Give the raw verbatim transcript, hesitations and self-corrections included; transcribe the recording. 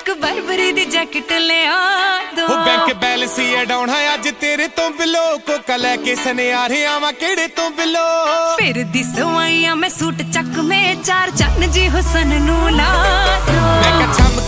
ਇੱਕ ਬਰਬਰੀ ਦੀ ਜੈਕਟ ਲਿਆ ਦੋ ਉਹ ਬੈਂਕ ਬੈਲੈਂਸ ਹੀ ਅਡਾਉਣਾ ਅੱਜ ਤੇਰੇ ਤੋਂ ਬਿਲੋ ਕੋਕਾ ਲੈ ਕੇ ਸਨਿਆਰੇ ਆਵਾਂ ਕਿਹੜੇ ਤੋਂ ਬਿਲੋ ਫਿਰ ਦੀ ਸਵਾਈਆਂ ਮੈਂ ਸੂਟ ਚੱਕ ਮੇ ਚਾਰ ਚੰਨ ਜੀ ਹੁਸਨ ਨੂੰ ਲਾ ਦੋ ਮੈਂ ਕਾ